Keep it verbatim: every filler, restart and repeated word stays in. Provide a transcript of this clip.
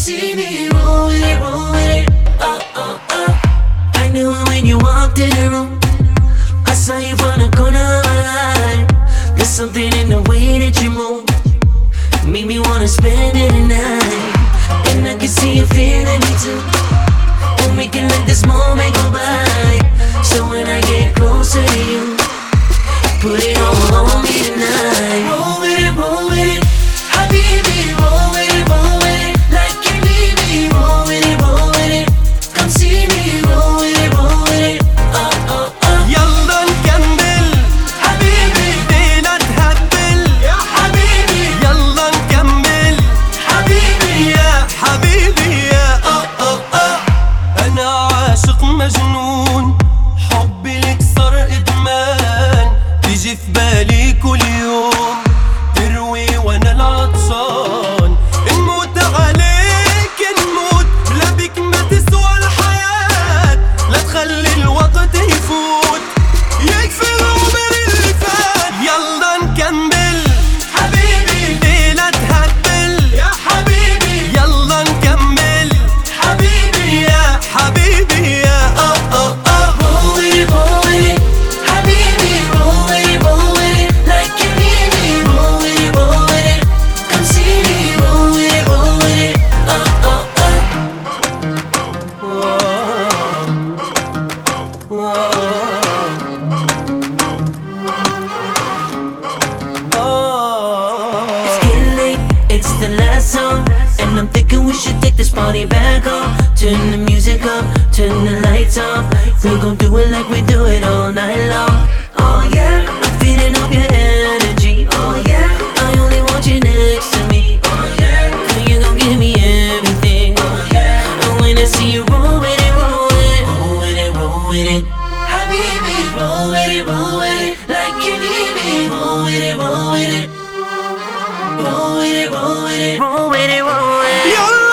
see me roll with it, roll with it. Oh, oh, oh. I knew it when you walked in the room. I saw you from the corner of my eye. There's something in the way that you move, made me wanna spend it tonight. And I can see you feeling me too, and we can let this moment go by. So when I get closer to you, put it all on me tonight. Roll with it, roll with it, Habibi, roll with it, roll with it, like you need me. Roll with it, roll with it, come see me. Roll with it, roll with it, oh, oh, oh. يلا نكمل حبيبي بينا تهبل يا حبيبي، يلا نكمل حبيبي يا حبيبي يا أه أه أه. أنا عاشق مجنون، حبي لك صار إدمان، تيجي في بالي كل يوم، تروي وأنا العطشان. نموت عليك نموت، بلا بك ما تسوى الحياة، لا تخلي الوقت يفوت، يكفي العمر اللي فات. يلا نكمل حبيبي ليلة تهبل يا حبيبي، يلا نكمل حبيبي يا حبيبي يا أه أه أه. roll with it, roll with it, حبيبي roll with it, roll with it, like you need me. Roll with it, roll with it, come see me. Roll with it, roll with it, oh, oh, آه. It's getting late, it's the last song, and I'm thinking we should take this party back home. Turn the music up, turn the lights off. We gon' do it like we do it all night long. Oh yeah, I'm feeding off your energy. Oh yeah, I only want you next to me. Oh yeah, girl, you gon' give me everything. Oh yeah, and when I see you roll with it, roll with it, roll with it, roll with it, Habibi, roll with it, roll with it, like you need me. Roll with it, roll with it, roll with it, roll with it, roll with it, roll with it. يلا